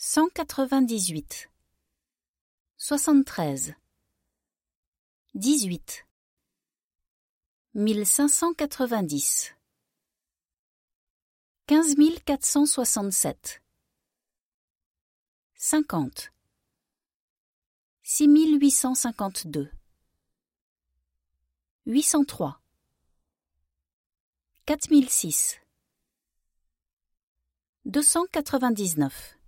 198, 73, 18, 1590, 15 467, 50, 6852, 803, 4006, 299.